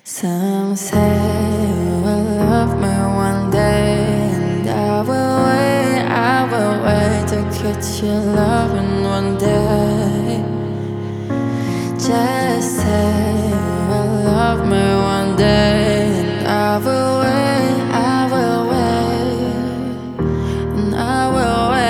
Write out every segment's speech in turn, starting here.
Some say you will love me one day, and I will wait to get your loving one day. Just say you will love me one day, and I will wait, and I will wait.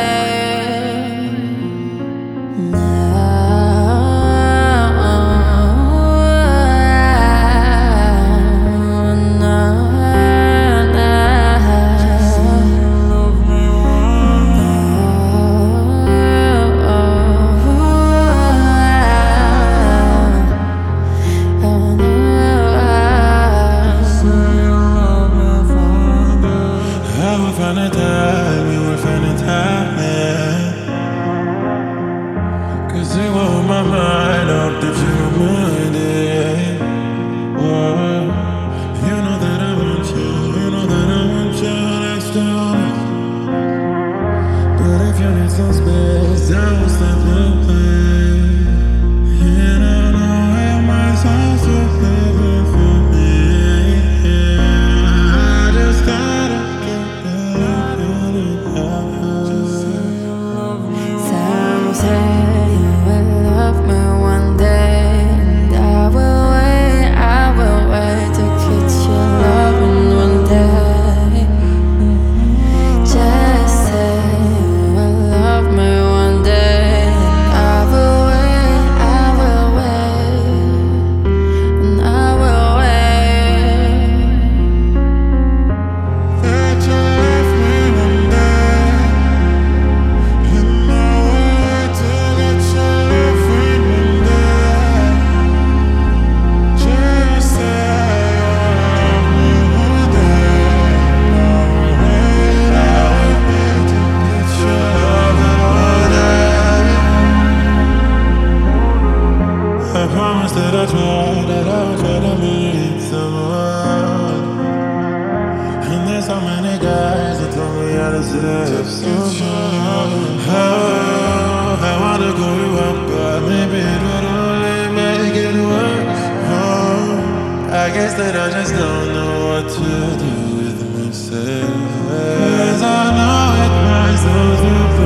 We will find a time, cause you on my mind, I hope that you don't mind it. Oh, you know that I want you next to me. But if you need some space, I will step away. And I know it might sound so clever for me. I just gotta Say you will love me one day, and I will wait to get your loving one day. Just say you will love me one day, and I will wait, and I will wait. That you left me one day, and I will wait to get your loving one day. Just say you love me one day, and I will wait to get your loving one day. I promise that I will try to meet someone. And there's so many guys that told me how to say someone. Oh, I wanna go you up, but maybe it would only make it worse. Oh, I guess that I just don't know what to do with myself. 'Cause I know it might sound stupid.